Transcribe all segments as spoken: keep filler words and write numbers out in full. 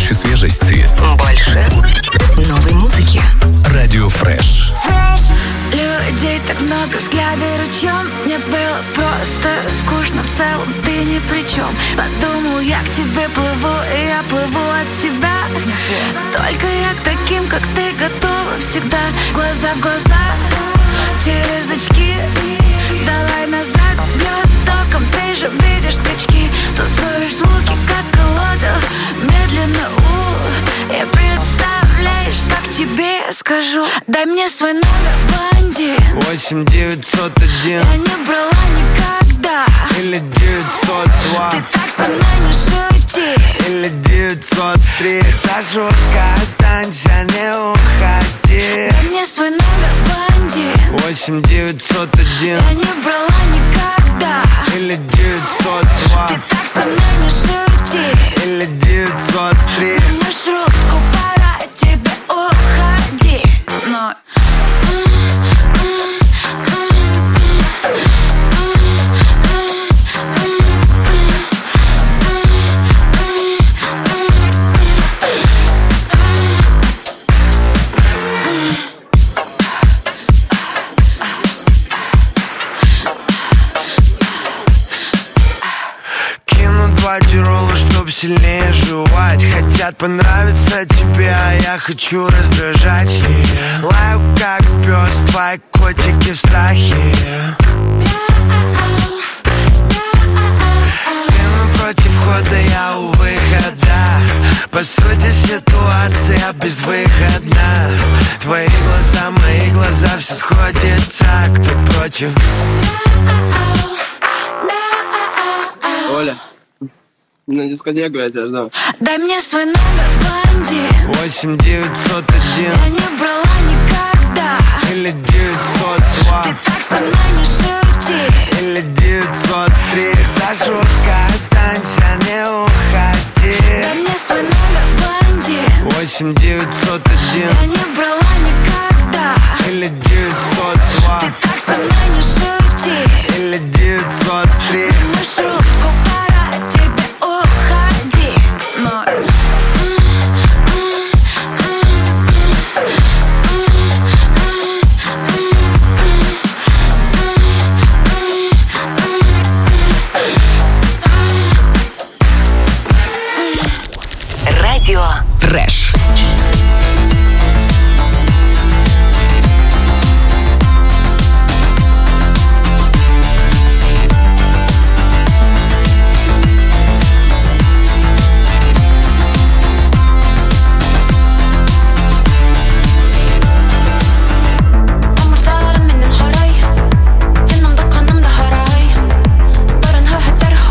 Больше свежести. Больше новой музыки. Радио Фреш. Людей так много, взгляды ручьем. Мне было просто скучно, в целом ты ни при чем. Подумал, я к тебе плыву, и я плыву от тебя. Только я к таким, как ты, готова всегда. Глаза в глаза, через очки. Сдавай назад, бьет током, ты же видишь скачки. Тусуешь звуки, как колода, медленно, у и представляешь, как тебе скажу. Дай мне свой номер, блондин. Восемь девятьсот один. Я не брала никогда. Или девятьсот два. Ты так со мной не шути. Или девятьсот три. Это шутка, останься, не уходи. Дай мне свой номер, блондин. Восемь девятьсот один. Я не брала никогда. Или девятьсот два. Ты так со мной не шути. Или девятьсот три. Маршрутку, пора тебе уходи. Но Роллы, чтоб сильнее жевать. Хотят понравиться тебе, а я хочу раздражать. Лаю как пес, твои котики в страхе. Ты напротив входа, я у выхода. По сути ситуация безвыходна. Твои глаза, мои глаза, все сходится. Кто против? Оля, на дискотеку я тебя жду. дай мне свой номер, блондин. Восемь девятьсот один. Я не брала никогда. Или девятьсот два. Ты так со мной не шути. Или девятьсот три. Это шутка, останься, не уходи. Дай мне свой номер, блондин. Восемь девятьсот один. Я не брала никогда. Или девятьсот два. Ты так со мной не шути. Или девятьсот три. Маршрутку, пора тебе уходи. Но Радио Фреш.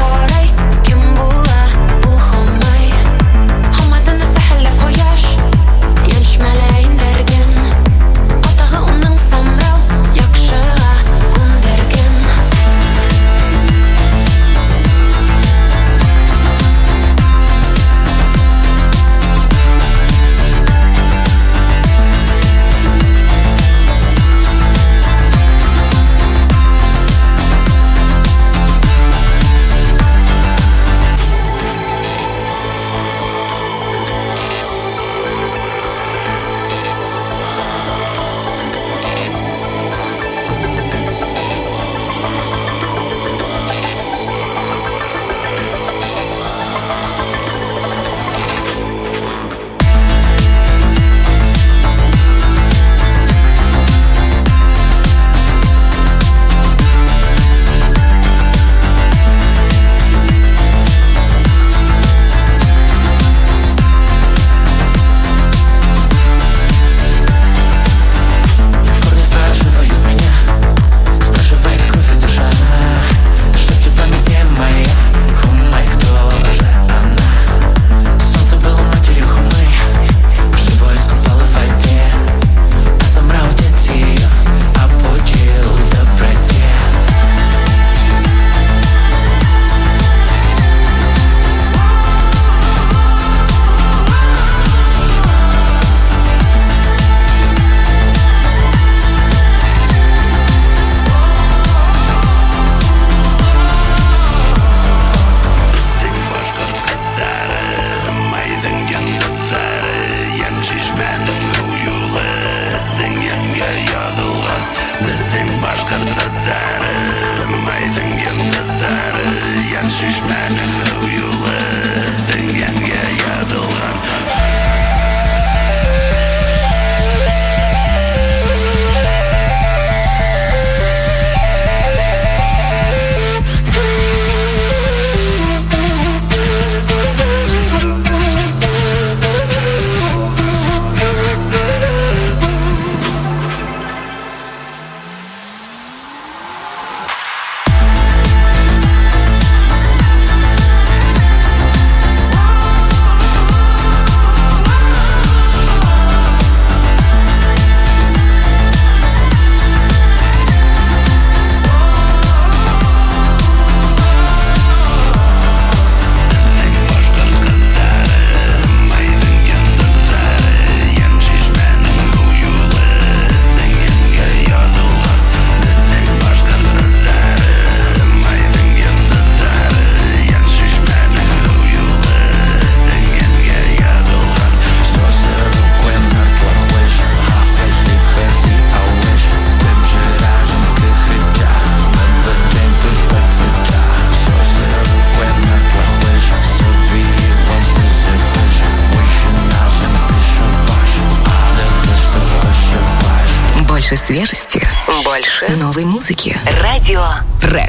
Hammadan da sahilla qo'yash Больше свежести, больше новой музыки. Радио Фреш.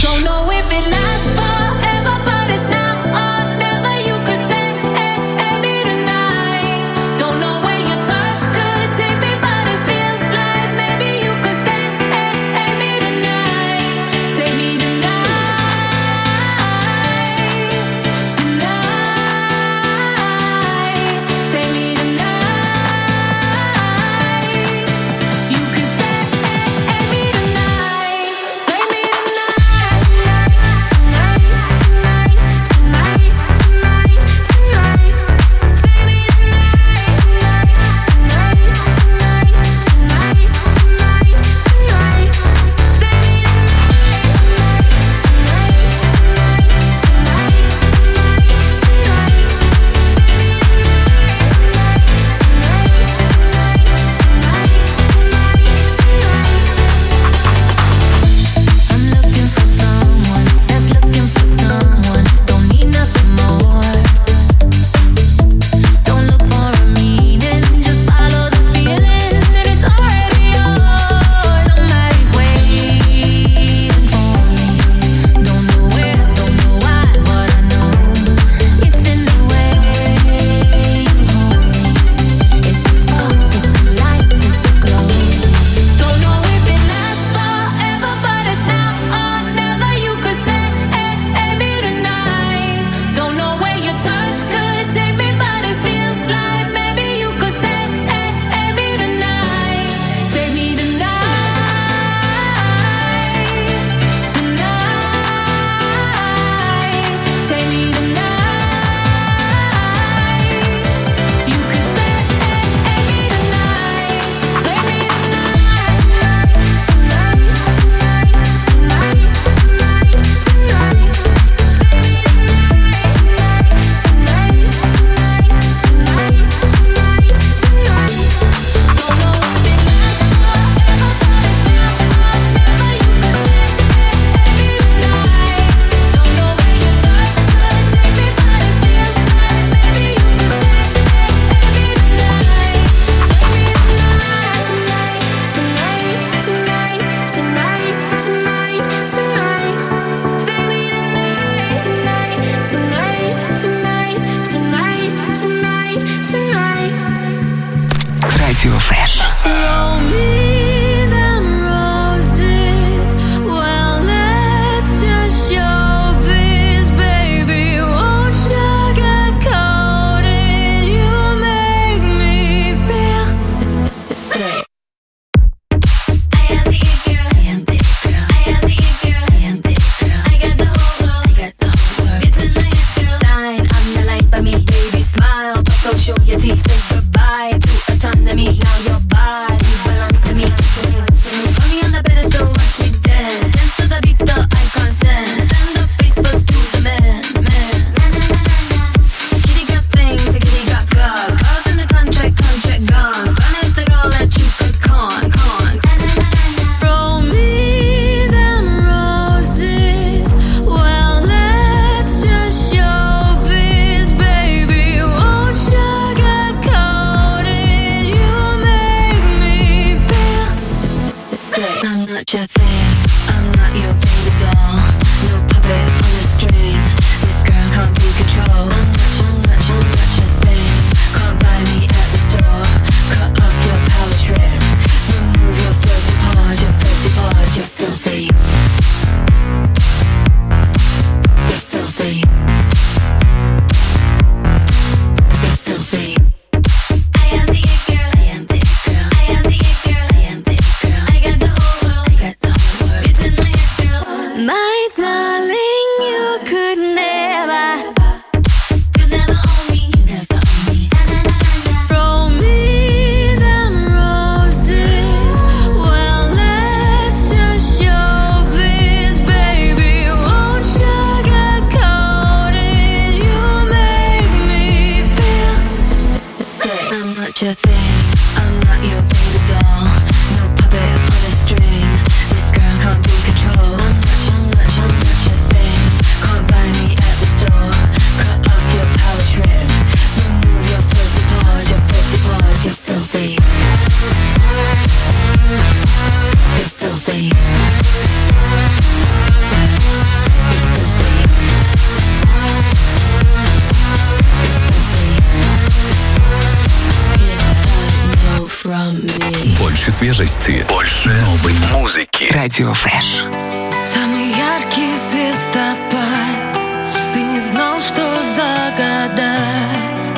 свежести, больше новой музыки. Радио Фреш. Самый яркий звездопад. Ты не знал, что загадать.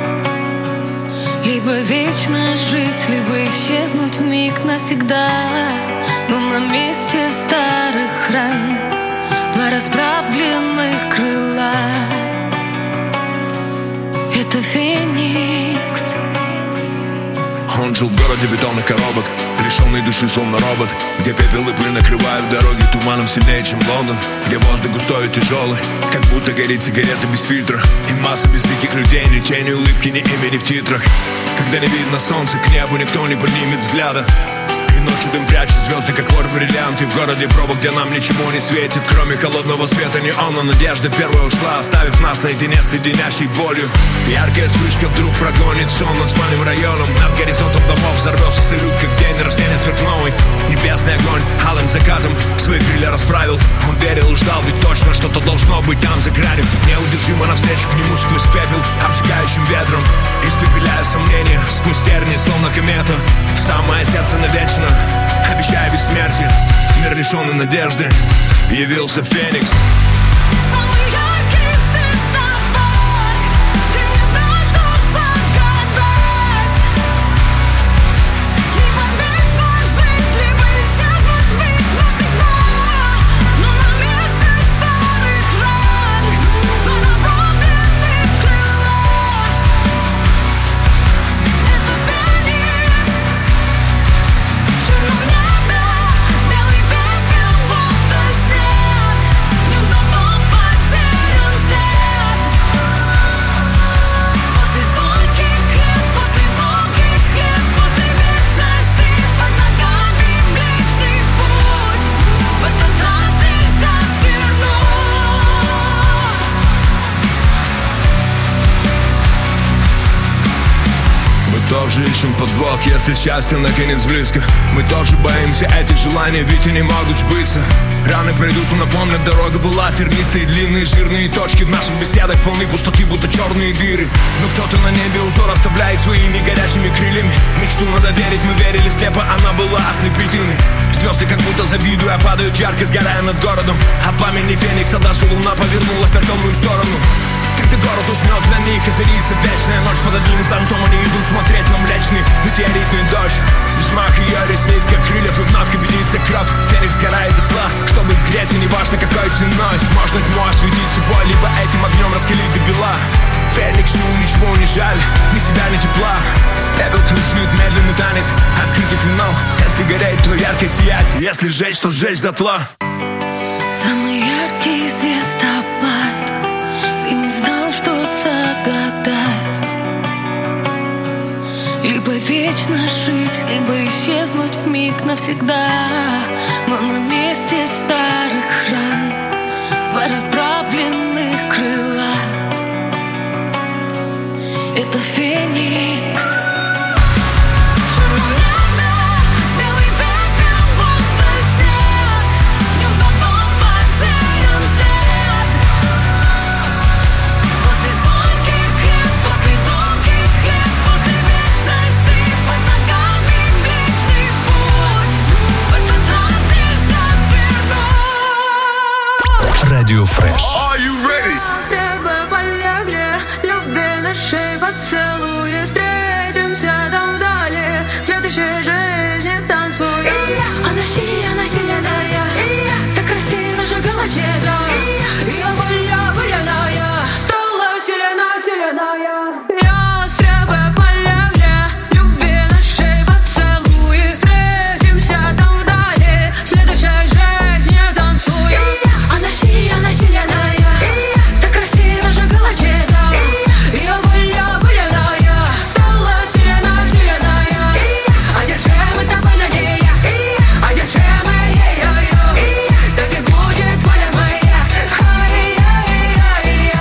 Либо вечно жить, либо исчезнуть вмиг навсегда. Но на месте старых ран два расправленных крыла. Это Феникс. Он жил в городе бетонных коробок, лишенный души, словно робот, где пепел и пыль накрывают дороги туманом сильнее, чем Лондон, где воздух густой и тяжелый, как будто горит сигарета без фильтра, и масса безликих людей, ни тени улыбки, ни имени в титрах. Когда не видно солнца, к небу никто не поднимет взгляда, и ночью дым прячет звезды, как вор бриллианты. В городе пробок, где нам ничего не светит, кроме холодного света неона. Надежда первая ушла, оставив нас наедине с леденящей болью. Яркая вспышка вдруг прогонит сон над спальным районом. Над горизонтом домов взорвется салют, как в день рождения сверхновой. Небесный огонь алым закатом свои крылья расправил. Он верил и ждал, ведь точно что-то должно быть там за гранью. Неудержимо навстречу к нему сквозь пепел, обжигающим ветром, испепеляя сомнения сквозь тернии, словно комета. В самое сердце навечно, обещая бессмертие, мир лишенный надежды, явился Феникс. Самый яркий звездопад. Ты не знал, что загадать. Либо вечно жить, либо исчезнуть вмиг навсегда. Но на месте старых ран два раздробленных крыла. Это Феникс. В черном небе белый пепел, будто снег. В нем давно потерян след. После стольких лет, после долгих лет, после вечности под ногами Млечный Путь. В этот раз нельзя свернуть. Мы тоже ищем подвох, если счастье наконец близко. Мы тоже боимся этих желаний, ведь они могут сбыться. Раны придут и напомнят, дорога была тернистые, длинные, жирные точки в наших беседах полны пустоты, будто черные дыры. Но кто-то на небе узор оставляет своими горячими крыльями. Мечту надо верить, мы верили слепо, она была ослепительной. Звезды как будто завидуя падают ярко, сгорая над городом. А пламени Феникса даже луна повернулась на темную сторону. Когда город уснет, для них озарится вечная ночь. Под одним зонтом они идут смотреть на млечный метеоритный дождь. Взмах ее ресниц, как крыльев, и вновь кипятится кровь. Феникс сгорает дотла, чтобы греть, и неважно какой ценой. Можно тьму осветить собой, либо этим огнем раскалить до бела. Фениксу ничего не жаль, ни себя, ни тепла. Эбел кружит медленный танец, открытый финал. Если гореть, то ярко сиять, если жечь, то жечь дотла. Самый яркий звездопад. Ты не знал, что загадать. Либо вечно жить, либо исчезнуть вмиг навсегда. Но на месте старых ран два расправленных крыла. Это Феникс. В черном небе белый пепел, будто снег. В нем давно потерян след. После стольких лет, после долгих лет, после вечности под ногами Млечный Путь. В этот раз нельзя свернуть. Радио Фреш. Стрелы полегли, любви нашей поцелуи. Встретимся там вдали, в следующей жизни танцуем. Она сия, она сильная, так красиво жгла тебя. Я воля, воляная, стала сильна, сильная. Я стрелы полегли, любви нашей поцелуи. Встретимся там вдали, в следующей жизни танцуем. Она сия, она сильная, так красиво жгла тебя. Я воля, воляная, стала сильна, сильная. Одержимы тобой на ней, одержимы ей-ой-ой. Так и будет воля моя. Ай-яй-яй-яй.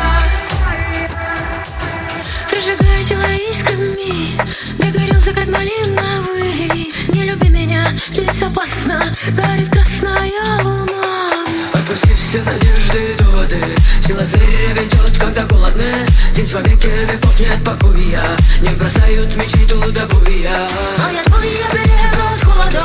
Прожигая тело искрами, где горел закат малиновый. Не люби меня, здесь опасно, горит красная луна. Отпустив все надежды и доводы, сила зверя ведет, когда голодны. Здесь во веки веков нет покоя, не бросают мечей туда буя. А я твой, я берегу от холода.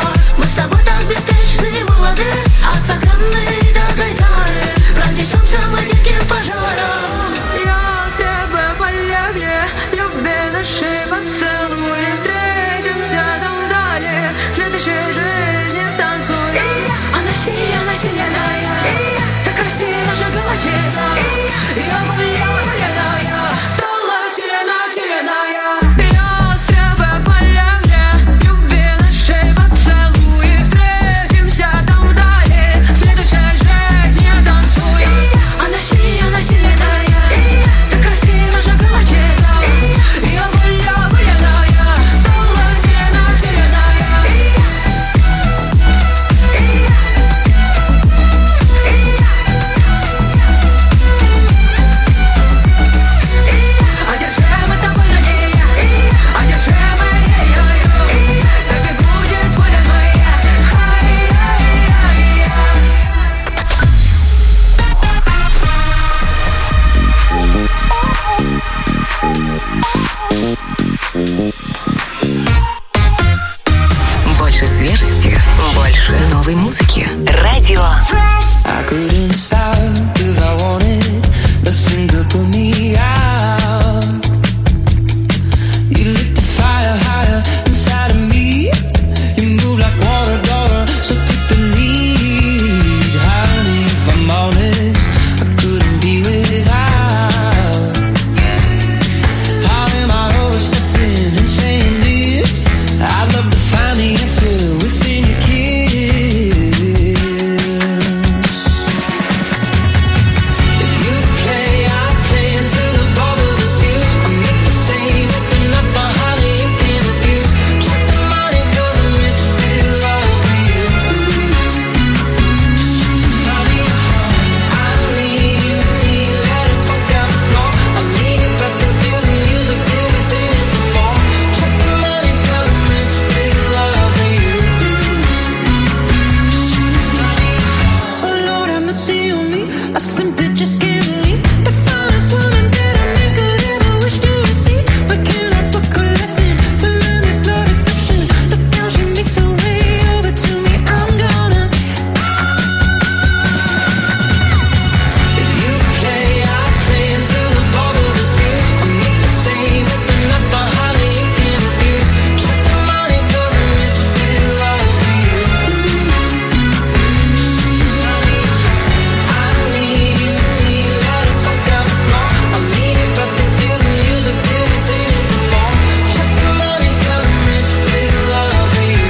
беспечны, молоды, от согранной до гайтары пронесемся мы диким пожаром. Ястребы полегли, любви души поцелуй, встретимся там вдали, в следующей жизни танцуем. Она населенная, так красиво жгла тебя, я валеная, стала сильна, сильная. Ястребы полегли, любви нашей поцелуи, встретимся там вдали, в следующей жизни танцуем. Она сильная, населенная, так красиво жгла тебя, я валеная, стала сильна, сильная. Одержимы тобой на ней, одержимы ею, так и будет воля моя. Больше свежести, больше новой музыки. Радио I couldn't stop if I wanted. Nothing could put me out. You lit the fire higher inside of me. You move like water, daughter, so take the lead. Honey, if I'm honest, I couldn't be without. How am I overstepping and saying this? I'd love to find the answer within your kiss. If you play, I play until the ball of us fuse. I'm not the same, open up a honey you can't refuse. Check the money, cause I'm rich with love for you. Honey, I need you, need, let us fuck out the floor. I'll leave you, but this feeling music till we sing it some more. Check the money, cause I'm rich with love for you. Oh Lord, have mercy on me. I simply just can't believe the finest woman that a man could ever wish to receive. But can I book a lesson to learn this love expression? Look how she makes her way over to me. I'm gonna. If you play, I play until the ball of us fuse. I'm not the same, open up a honey you can't refuse. Check the money, cause I'm rich with love for you. I need you, need, let us fuck out the floor. I'll leave you, but this feeling music till we sing it some more. Check the money, cause I'm rich with love for you.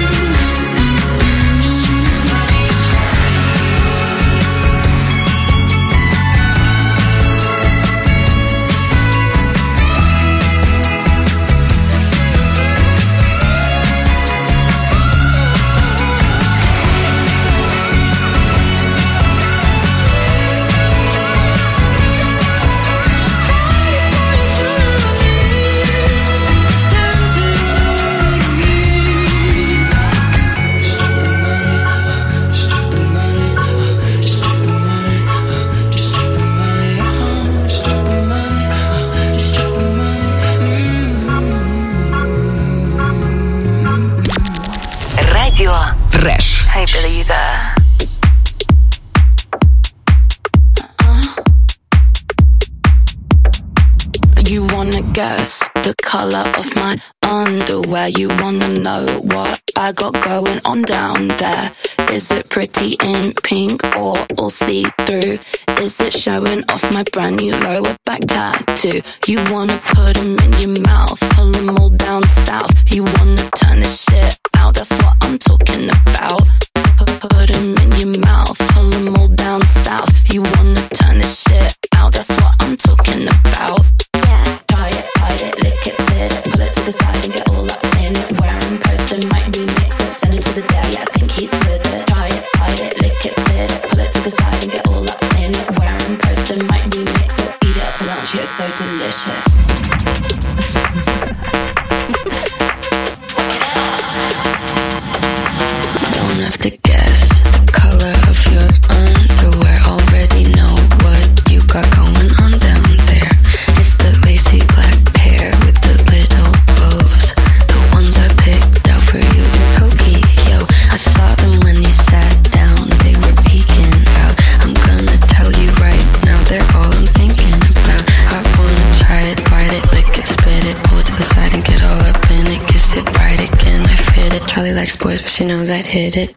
Радио Фреш. Hey, believer. You wanna guess the color of my underwear? You wanna know what I got going on down there? Is it pretty in pink or all see-through? Is it showing off my brand new lower back tattoo? You wanna put them in your mouth, pull them all down south. You wanna turn this shit out, that's what I'm talking about. Put, put them in your mouth, pull them all down south. You wanna turn this shit out, that's what I'm talking about. Try it, bite it, lick it, spit it, pull it to the side and get all up in it. Wearing poster, might remix it, send him to the daddy, I think he's with it. Try it, bite it, lick it, spit it, pull it to the side and get all up in it. Wearing poster, might remix it, eat it for lunch, it's so delicious. Don't have to guess the color of your underwear, already know what you got going on down there. It's the lacy black pair with the little bows. makes it bright again. I fit it. Charlie likes boys, but she knows I'd hit it.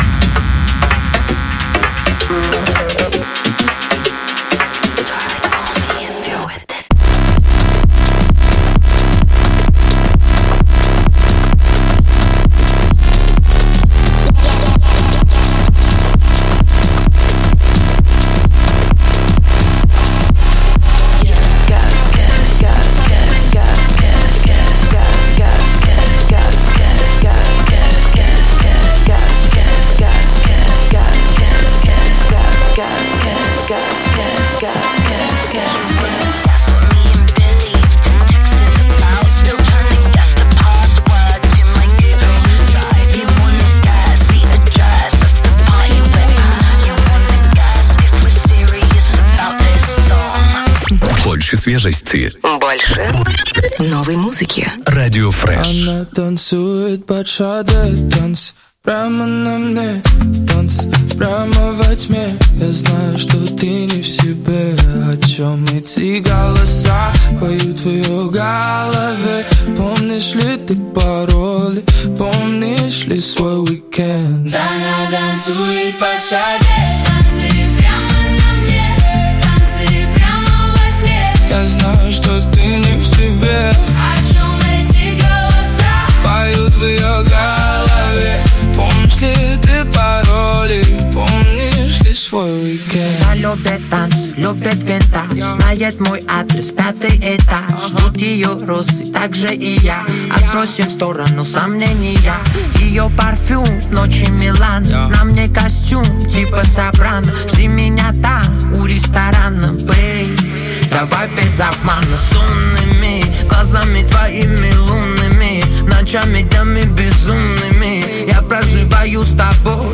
Свежести. Больше новой музыки. Радио Фреш. Она танцует под шаде, танц прямо на мне, танц прямо во тьме. Я знаю, что ты не в себе. О чем эти голоса поют в ее голове? Помнишь ли ты пароли? Помнишь ли свой уикенд? Она танцует под шаде, танцы прямо на мне, танцы прямо во тьме. Я знаю, что ты не в себе. О чем эти голоса поют в ее голове? Помнишь ли ты пароли? Помнишь ли свой уикенд? Она любит танц, любит винтаж, знает мой адрес, пятый этаж. Ждут ее розы, так же и я. Отбросим в сторону сомнения. Ее парфюм, ночи Милан. На мне костюм, типа Сопрано. Жди меня там, у ресторана, бэй. Давай без обмана, сонными глазами твоими лунными, ночами, днями безумными я проживаю с тобой,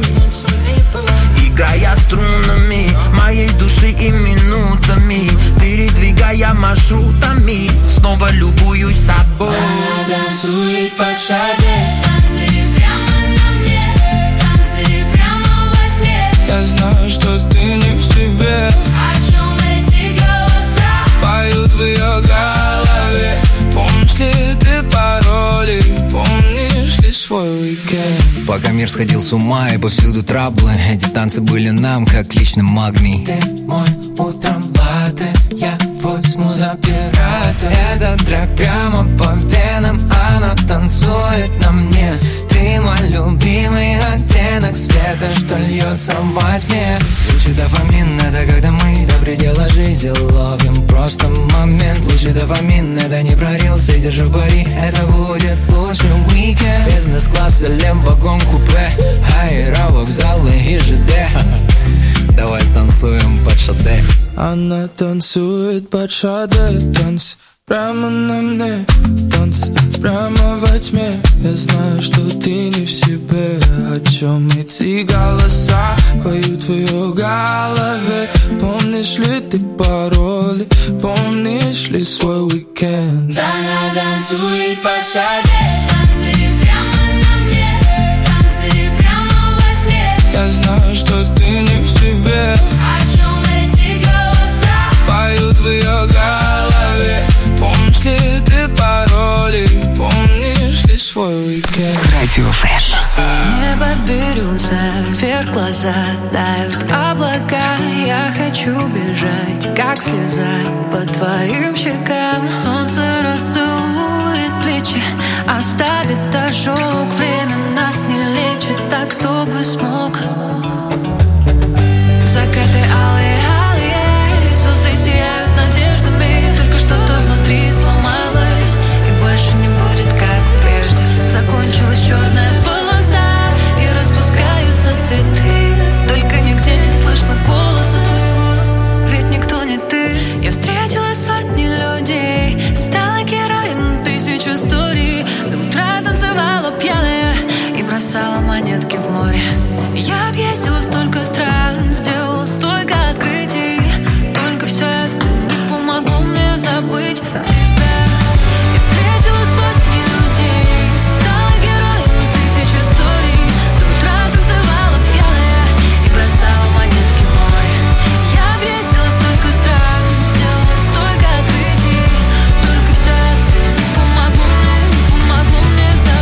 играя струнами моей души и минутами, передвигая маршрутами, снова любуюсь тобой. Она танцует под шаде, танцы прямо на мне, танцы прямо во тьме. Я знаю, что ты не в себе. О чем эти голоса поют в ее голове? Помнишь ли ты пароли? Помнишь ли свой уикенд? Пока мир сходил с ума и повсюду траблы, эти танцы были нам как личный магний. Ты мой утром латте, я возьму за пирата. Этот трек прямо по венам, она танцует на мне. Ты мой любимый оттенок света, что льется во тьме. Лучший дофамин — это когда мы до предела жизни ловим просто момент. Лучший дофамин — это не прорился, держу пари, это будет лучший уикенд. Бизнес-класс, лем-вагон, купе, аэровокзалы и ЖД. Давай станцуем под шаде. Она танцует под шаде, танц прямо на мне, танц прямо во тьме. Я знаю, что ты не в себе. О чем эти голоса поют в ее голове? Помнишь ли ты пароли? Помнишь ли свой уикенд? Она танцует под шаде, танцы прямо на мне, танцы прямо во тьме. Я знаю, что ты не в себе. О чем эти голоса поют в ее голове? Помнишь ли ты пароли? Помнишь ли свой уикенд? Радио Фреш. Небо берется, вверх глаза дают облака. Я хочу бежать, как слеза по твоим щекам. Солнце расцелует плечи, оставит ожог. Время нас не лечит, так кто бы смог. Закаты алые, алые, звезды сияют надеждами. Только что-то внутри сломалось, и больше не будет как прежде. Закончилась черная полоса, и распускаются цветы. Только нигде не слышно голоса твоего, ведь никто не ты. Я встретила сотни людей, стала героем тысяч историй. До утра танцевала пьяная и бросала монетки в море. Я объездила столько стран, сделала столько открытий. Только все это не помогло мне забыть тебя. Я встретила сотни людей, стала героем тысяч историй. До утра танцевала пьяная и бросала монетки в море. Я объездила столько стран, сделала столько открытий. Только все это не помогло мне, не помогло мне забыть.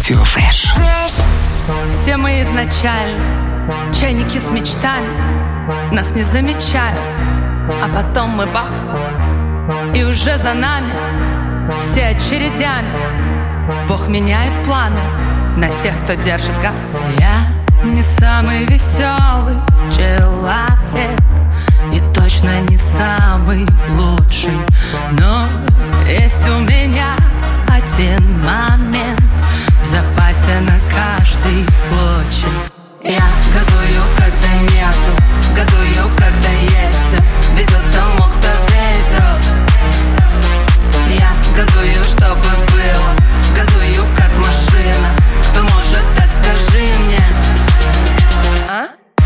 Радио Фреш. Все мы изначально чайники с мечтами, нас не замечают, а потом мы бах, и уже за нами все очередями. Бог меняет планы на тех, кто держит газ. Я не самый веселый человек и точно не самый лучший, но есть у меня один момент в запасе на каждый случай. Я газую, когда нету, газую, когда есть. Везет тому, кто везет. Я газую, чтобы было, газую, как машина. Кто может, так скажи мне. А?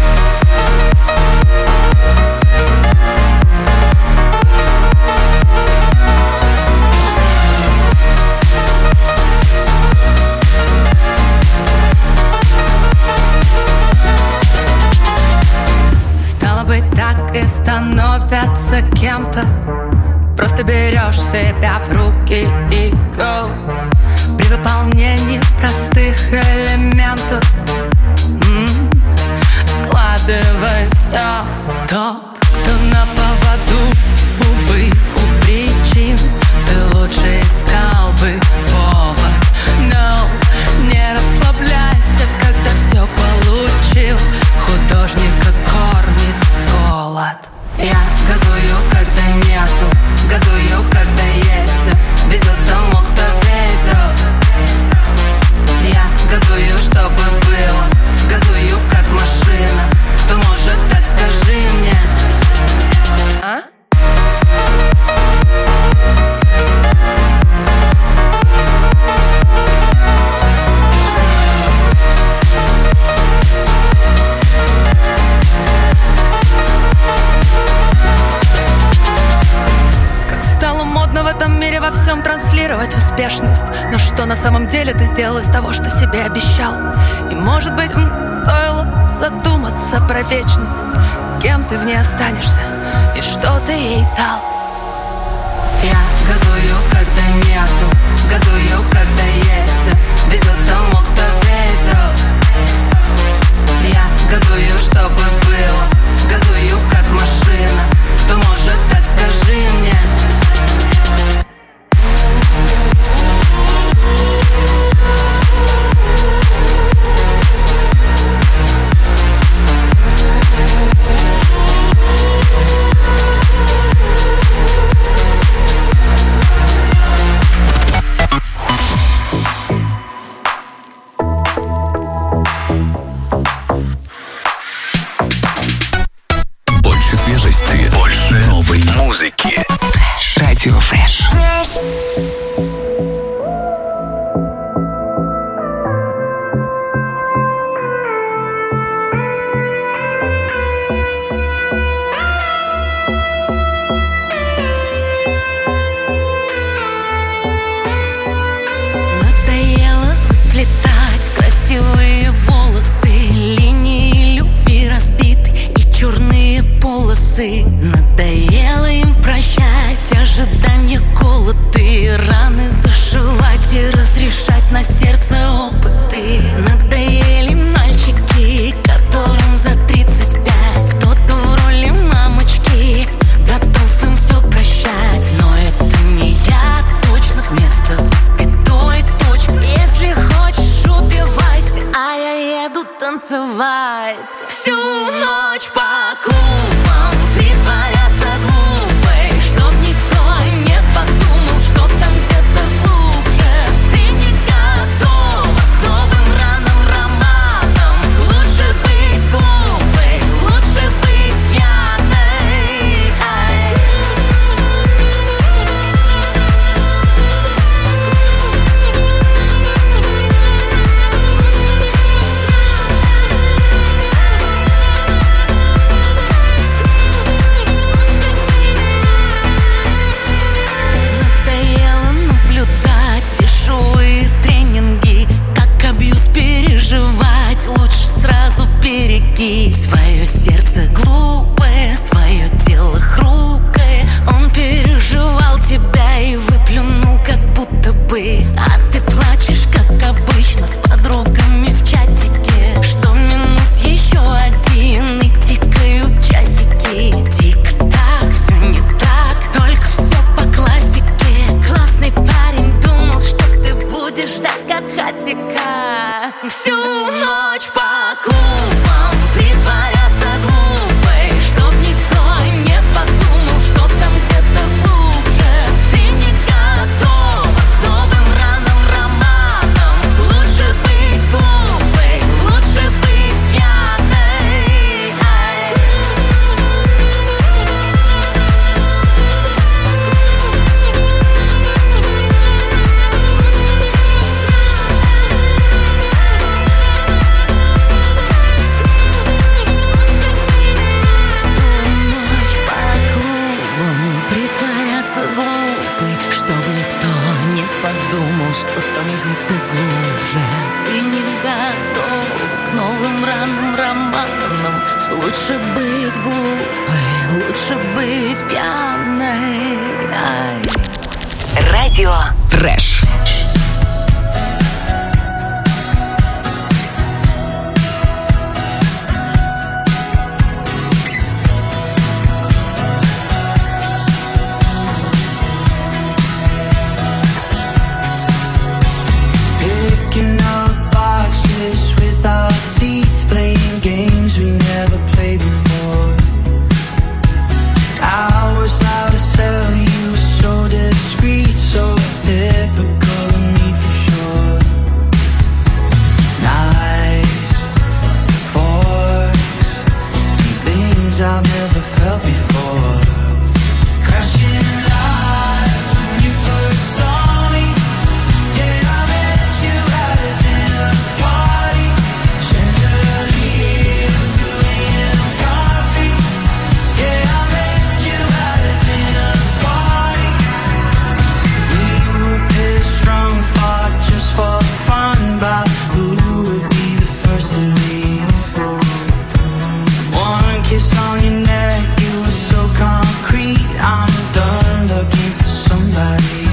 Стало быть, так и становятся кем-то. Просто берешь себя в руки и go. При выполнении простых элементов м-м, вкладывай все. Тот, кто на поводу, увы, у причин, ты лучше искал бы повод. Но не расслабляйся, когда все получил. Художника кормит голод. Я газую, когда нету, газую, когда есть. Везет тому, кто везет. Я газую, чтобы было, газую, как машина. Кто может, так скажи мне. А? В этом мире во всем транслировать успешность. Но что на самом деле ты сделал из того, что себе обещал? И может быть, м, стоило задуматься про вечность. Кем ты в ней останешься и что ты ей дал? Я газую, когда нету, газую, когда есть. Везет тому, кто везет. Я газую, чтобы было, газую, как машина. Кто может, так скажи мне. Больше свежести, больше новой музыки. Радио Фреш. Надоело заплетать красивые волосы, линии любви разбиты и черные полосы. Надоело им прощать ожидания, голод и раны зашивать и разрешать на сердце опыты. Надоели мальчики, которым за тридцать пять. Кто-то в роли мамочки, готов им все прощать. Но это не я, точно вместо запятой точки. Если хочешь, убивайся, а я еду танцевать. Всю ночь по клубам притворяться глупой, чтоб никто не подумал, что там где-то глубже. Ты не готова к новым ранам, романтикам. быть глупой, лучше быть пьяной. Радио Фреш. Games we never played before. I was loud to sell, you were so discreet, so typical of me for sure. Knives, forks, and things I've never felt before. Crashing lights when you first saw me. Yeah, I met you at a dinner party. For fun, about who would be the first to leave. One kiss on your neck, it was so concrete. I'm done looking for somebody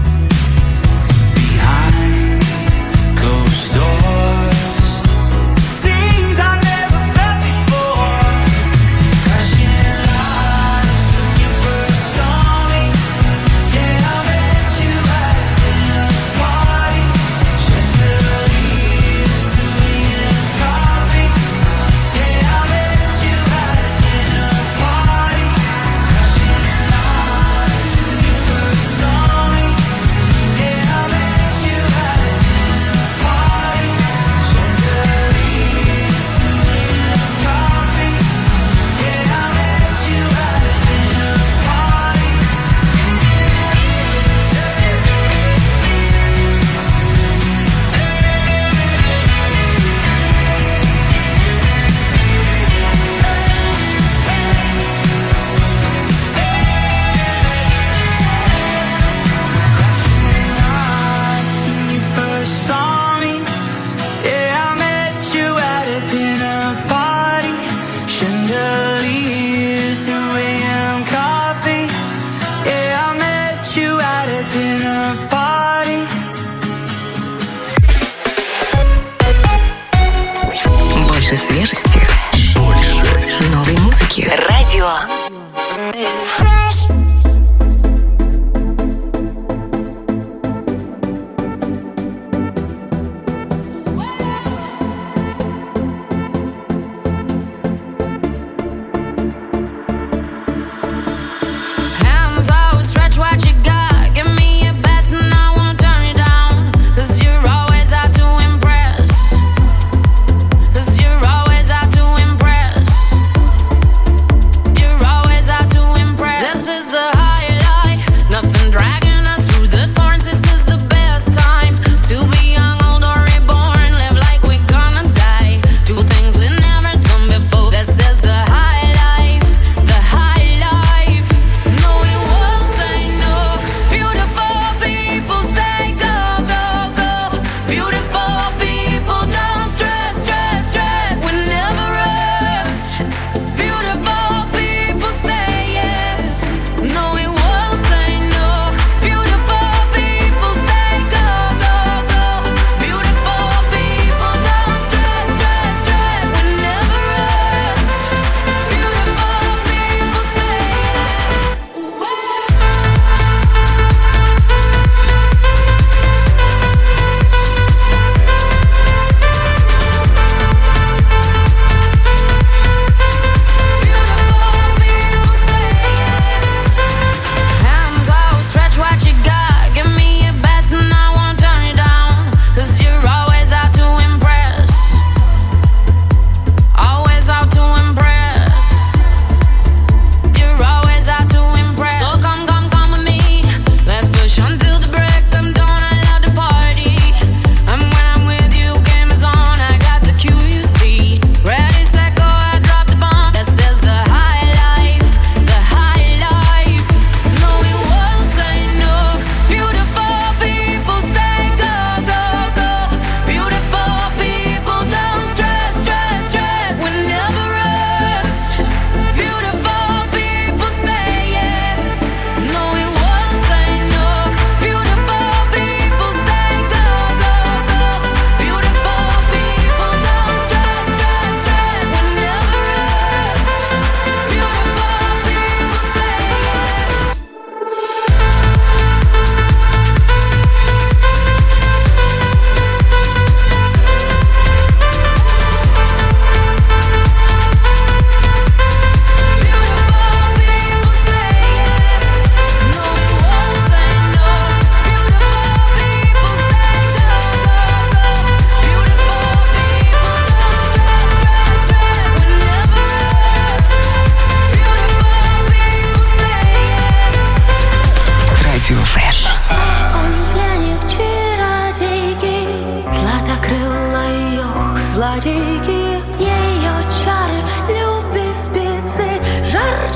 behind closed doors. Things I never felt before. Crashing lights when you first saw me. Yeah, I met you at a dinner party. Больше свежести, больше новой музыки. Радио Фреш. You're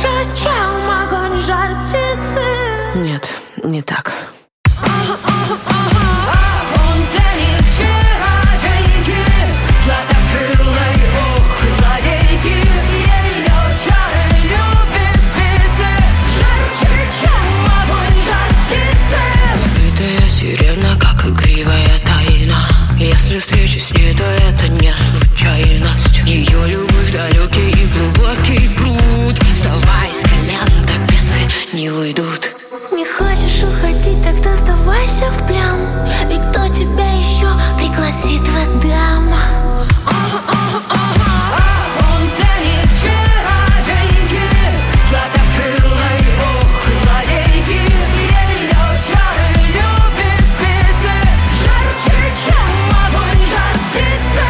Жарче, чем огонь, жар птицы. Нет, не так. Он для них чародейки, златокрылой, ох, злодейки. Ее чары любят спицы. Жарче, чем огонь, жар птицы. Закрытая сирена, как игривая тайна. Если встреча с ней, то это не случайность. Ее любовь далекий и глубокий пруд. Вставай с колен, так бесы не уйдут. Не хочешь уходить, тогда сдавайся в плен. Ведь кто тебя еще пригласит в Эдем? Он для них чародейки, златокрылой, ох, злодейки. Ее чары любят спицы. Жарче, чем огонь, жар птицы.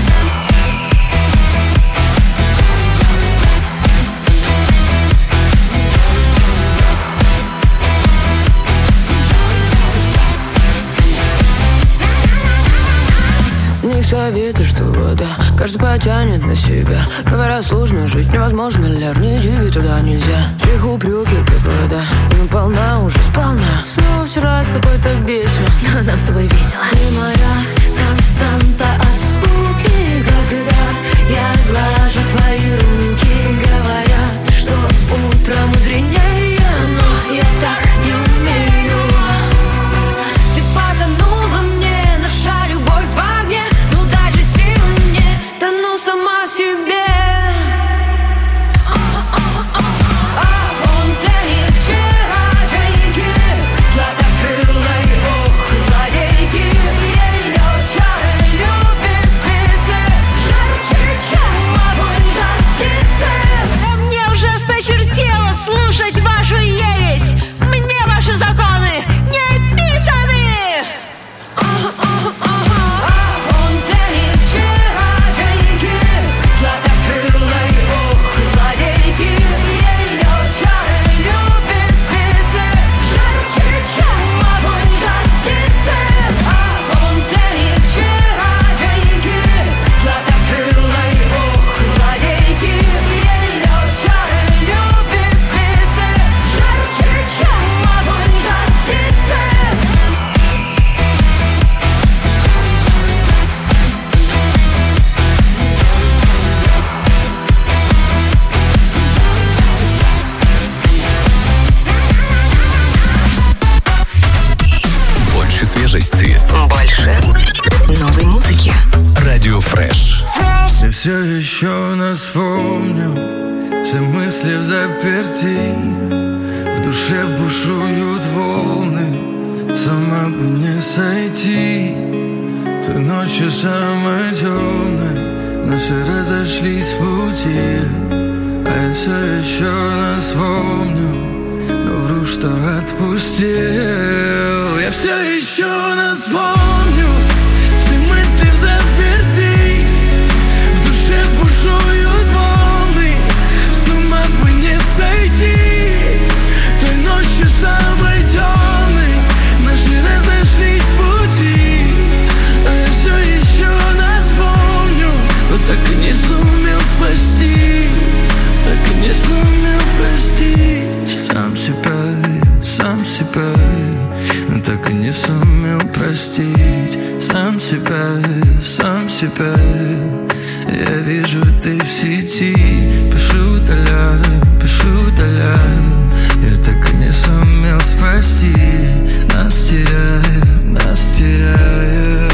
Не советы, что вода каждый потянет на себя. Говорят, сложно жить, невозможно, ляр, не иди, туда нельзя. Тихо упреки, как вода, и полна уже сполна. Снова вчера какой-то бесен, но нам с тобой весело. Ты моя константа от скуки, когда я глажу твои руки. Говорят, что утро мудренее, но я так не умею. Ты потонул во мне, наша любовь в огне. Ну дай же силы мне, тону сама себе. Он для них чародейки, златокрылой, ох, злодейки. Ее чары любят спицы. Жарче, чем огонь, жар птицы. Мне уже осточертело слушать вашу ересь. Мне ваши законы не писаны. Он для них чародейки, златокрылой, ох, злодейки. Ее чары любят спицы. Жарче, чем огонь, жар птицы. Он для них чародейки, златокрылой, ох, злодейки. Ее чары любят спицы. Жарче, чем огонь, жар птицы. Больше свежести. Больше новой музыки. Радио Фреш. Я все еще нас помню, все мысли в заперти. В душе бушуют волны, сама бы не сойти. Той ночью самой темной наши разошлись в пути. А я все еще нас помню, но вру, что отпустил. Я все еще нас помню, все мысли в заперти. В душе бушуют волны, с ума бы не сойти. Той ночью самой темной наши разошлись в пути. А я все еще нас помню, но так и не сумел спасти. Так и не сумел простить. Сам себя, сам себя, но так и не сумел простить. Сам себя, сам себя. Я вижу, ты в сети. Пишу, удаляю, пишу, удаляю. Я так и не сумел спасти. Нас теряет, нас теряет.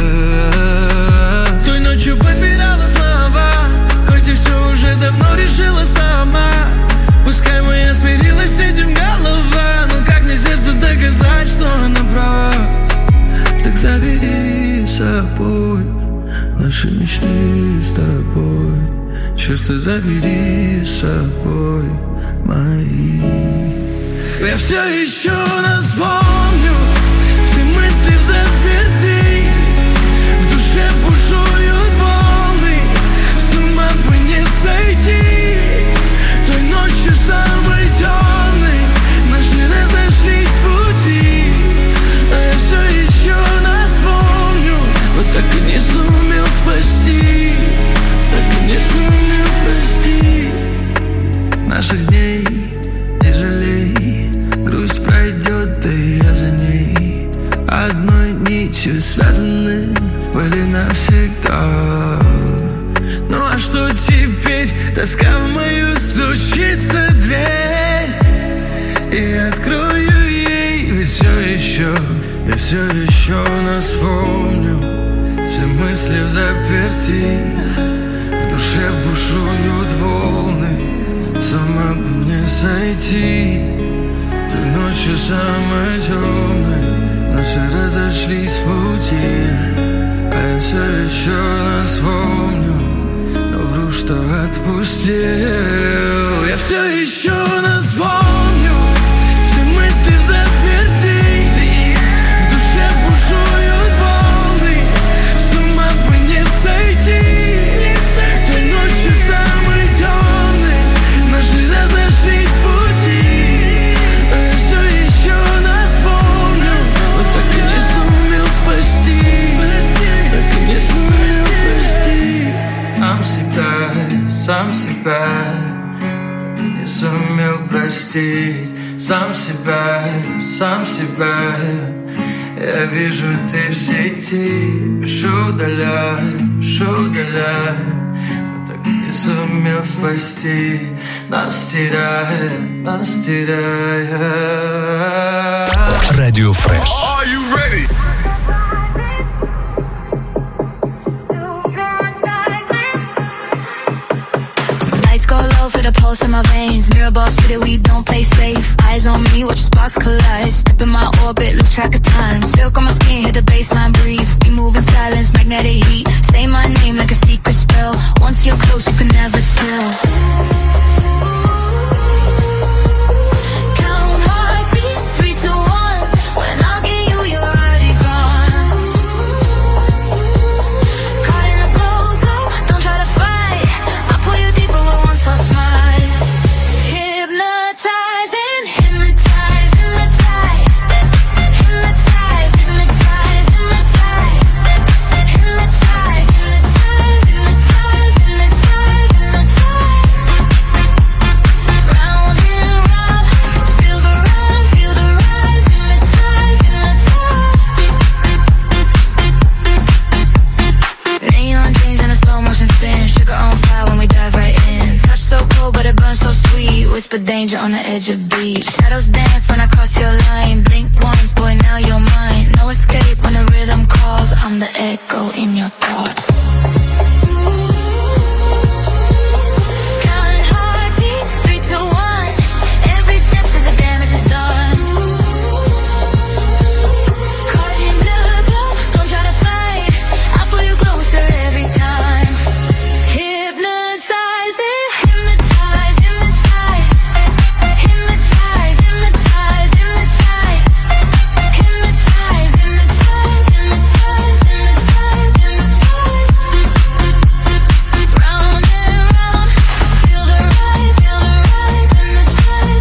Той ночью попирала снова, хоть и все уже давно решила сама. Пускай моя смирилась с этим голова, но как мне сердцу доказать, что она права? Так забери с собой наши мечты с тобой. Чувства забери с собой мои. Я все еще нас помню, все мысли в заперти. В душе бушуют волны, с ума бы не сойти. Той ночью самой темной наши разошлись в пути. А я все еще нас помню, но так и не сумел спасти. Так и не сумел простить. наших дней не жалей. Грусть пройдет, да и я за ней. Одной нитью связаны были навсегда. Ну а что теперь? Тоска в мою стучится дверь, и открою ей. Ведь все еще, я все еще нас помню. Все мысли в заперти, в душе бушуют волны. С ума бы не сойти. Ты ночью самой темной, наши разошлись в пути. А я все еще нас помню, но вру, что отпустил. Я все еще нас помню. Все мысли в заперти, в душе бушуют волны. С ума бы не сойти. Той ночью самой темной, наши разошлись в пути. А я все еще нас помню, но так и не сумел спасти. Так и не сумел спасти. Сам себя, сам себя не сумел простить. Сам себя, сам себя. Я вижу, ты в сети. Пишу, удаляй, пишу, удаляй. Но так и не сумел спасти. Нас теряя, нас теряя. Радио Фреш. Are you ready? Go low for the pulse in my veins. Mirror ball city, we don't play safe. Eyes on me, watch sparks collide. Step in my orbit, lose track of time. Silk on my skin, hit the baseline, breathe. We move in silence, magnetic heat. Say my name like a secret spell. Once you're close, you can never tell. Count heartbeats, three, two, one. When I get you, you're already gone. Caught in a glow, glow. Don't try to fight. I'll pull you deeper with one false smile. Hypnotizing, hypnotize, hypnotize. Hypnotize, hypnotize, hypnotize. Hypnotize, hypnotize, hypnotize, hypnotize, hypnotize. Round and round, feel the run, feel the rise. Hypnotize, hypnotize. Neon dreams in a slow motion spin. Sugar on fire when we dive right in. Touch so cold, but it burns so sweet. Whisper danger on the edge of beach. Shadows dance when I cross your line. Blink once, boy, now you're mine. No escape when the rhythm calls. I'm the echo in your thoughts. Counting heartbeats, three, two, one. Every step says the damage is done. Caught in the glow, don't try to fight. I'll pull you closer every time. Hypnotize it, hypnotize, hypnotize. Hypnotize, hypnotize, hypnotize. Hypnotize, hypnotize, hypnotize, hypnotize, hypnotize. Round and round, feel the rise, feel the rise. Hypnotize,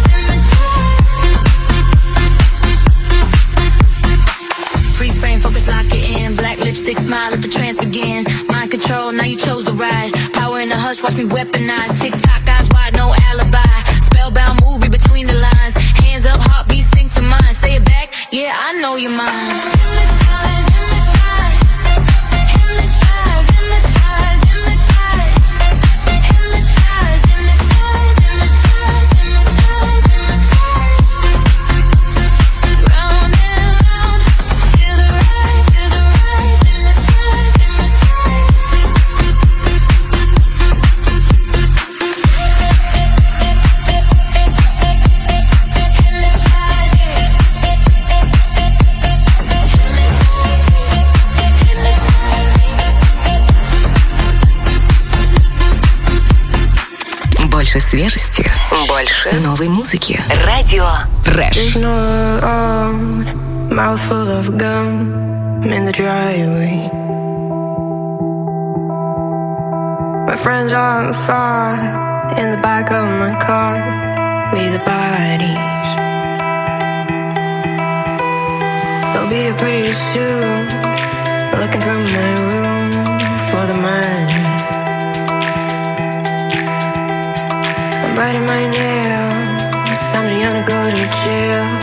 hypnotize. Freeze frame, focus, lock it in. Black lipstick, smile, let the trance begin. Mind control, now you chose the ride. Power in the hush, watch me weaponize. Tick tock, eyes wide, no alibi. Spellbound movie between the lines. Hands up, heartbeat sync to mine. Say it back, yeah, I know you're mine. Hypnotize, hypnotize. Hypnotize, hypnotize, hypnotize. Hypnotize, hypnotize, hypnotize, hypnotize, hypnotize. Round and round, feel the rise, feel the rise. Hypnotize, hypnotize. Больше свежести, больше новой музыки. Радио Фреш. Ignore all, mouthful of gum. I'm in the driveway. My friends aren't far. In the back of my car, with the bodies. They'll be here pretty soon. Looking through my room for the money. I'm biting my nails. I'm the young go to jail.